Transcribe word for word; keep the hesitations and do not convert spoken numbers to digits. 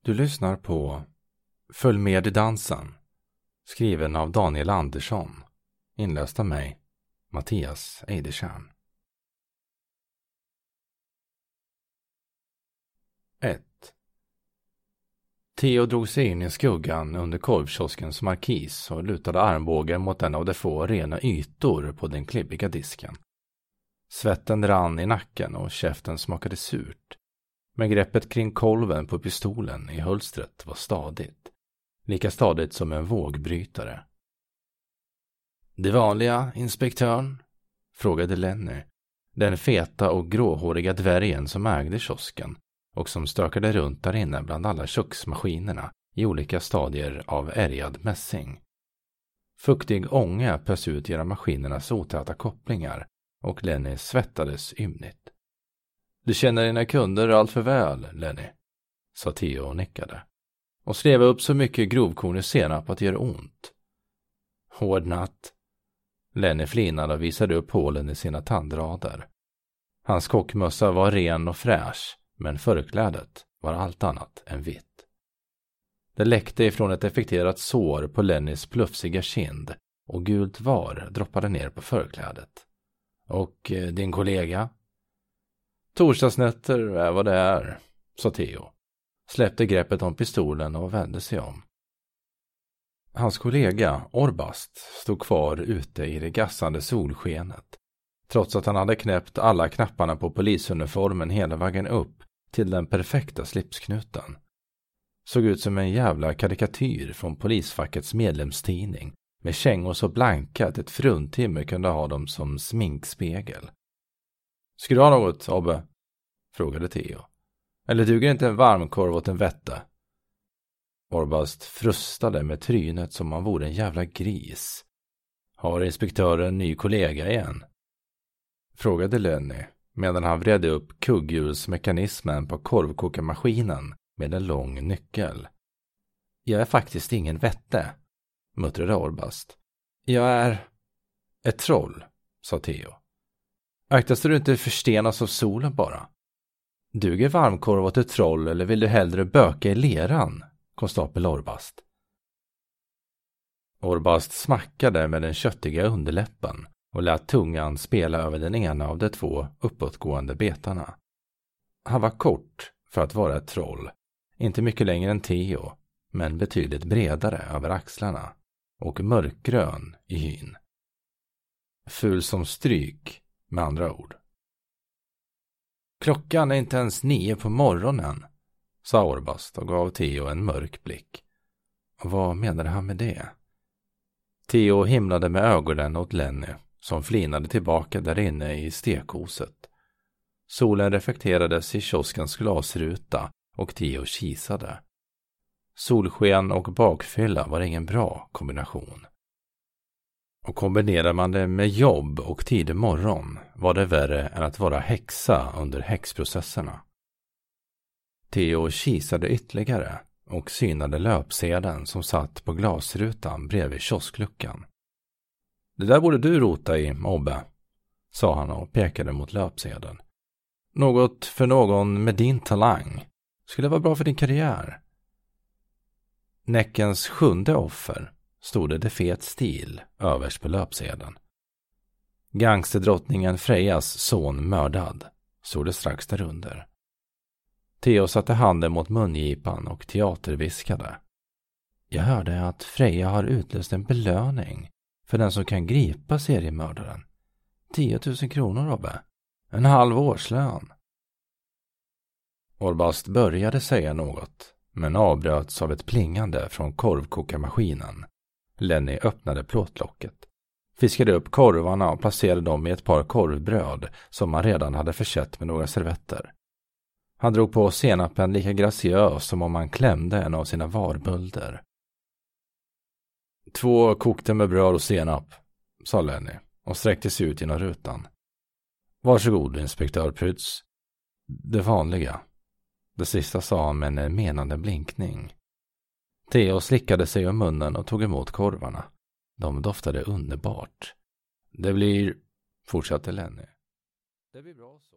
Du lyssnar på Följ med i dansen, skriven av Daniel Andersson, inläst av mig, Mattias Eidertjärn. ett. Theo drog sig in i skuggan under korvkioskens markis och lutade armbågen mot en av de få rena ytor på den klibbiga disken. Svetten rann i nacken och käften smakade surt. Men greppet kring kolven på pistolen i hölstret var stadigt. Lika stadigt som en vågbrytare. Det vanliga, inspektörn? Frågade Lenny, den feta och gråhåriga dvärgen som ägde kiosken och som stökade runt där inne bland alla köksmaskinerna i olika stadier av ärgad mässing. Fuktig ånga pös ut genom maskinernas otäta kopplingar och Lenny svettades ymnigt. Du känner dina kunder allt för väl, Lenny, sa Theo och nickade. Och sleva upp så mycket grovkornig senap att det gör ont. Hård natt. Lenny flinade och visade upp hålen i sina tandrader. Hans kockmössa var ren och fräsch, men förklädet var allt annat än vitt. Det läckte ifrån ett effekterat sår på Lennys plufsiga kind och gult var droppade ner på förklädet. Och eh, din kollega? Torsdagsnätter är vad det är, sa Theo. Släppte greppet om pistolen och vände sig om. Hans kollega, Orbast, stod kvar ute i det gassande solskenet, trots att han hade knäppt alla knapparna på polisuniformen hela vägen upp till den perfekta slipsknuten. Såg ut som en jävla karikatyr från polisfackets medlemstidning, med kängor så blanka att ett fruntimmer kunde ha dem som sminkspegel. Ska du ha något, Abbe? Frågade Theo. Eller duger inte en varmkorv åt en vette? Orbast frustade med trynet som om han vore en jävla gris. Har inspektören en ny kollega igen? Frågade Lenny medan han vred upp kugghjulsmekanismen på korvkokarmaskinen med en lång nyckel. Jag är faktiskt ingen vette, muttrade Orbast. Jag är ett troll, sa Theo. Akta så du inte förstenas av solen bara. Duger varmkorv åt ett troll eller vill du hellre böka i leran, konstapel Orbast? Orbast smackade med den köttiga underläppen och lät tungan spela över den ena av de två uppåtgående betarna. Han var kort för att vara ett troll, inte mycket längre än Theo, men betydligt bredare över axlarna och mörkgrön i hyn. Ful som stryk, med andra ord. Klockan är inte ens nio på morgonen, sa Orbast och gav Theo en mörk blick. Vad menade han med det? Theo himlade med ögonen åt Lenny, som flinade tillbaka där inne i stekhuset. Solen reflekterades i kioskens glasruta och Theo kisade. Solsken och bakfylla var ingen bra kombination. Och kombinerar man det med jobb och tidig morgon var det värre än att vara häxa under häxprocesserna. Theo kisade ytterligare och synade löpsedeln som satt på glasrutan bredvid kioskluckan. Det där borde du rota i, Obbe, sa han och pekade mot löpsedeln. Något för någon med din talang. Skulle vara bra för din karriär. Näckens sjunde offer stod det fet stil överst på löpsedeln. Gangsterdrottningen Frejas son mördad, stod det strax därunder. Theo satte handen mot mungipan och teaterviskade. Jag hörde att Freja har utlöst en belöning för den som kan gripa seriemördaren. tio tusen kronor, Robbe. En halv årslön. Orbast började säga något, men avbröts av ett plingande från korvkokarmaskinen. Lenny öppnade plåtlocket, fiskade upp korvarna och placerade dem i ett par korvbröd som han redan hade försett med några servetter. Han drog på senapen lika graciös som om han klämde en av sina varbölder. Två kokte med bröd och senap, sa Lenny och sträckte sig ut genom rutan. Varsågod, inspektör Prytz. Det vanliga. Det sista sa han med en menande blinkning. Theo slickade sig om munnen och tog emot korvarna. De doftade underbart. Det blir, fortsatte Lenny. Det blir bra.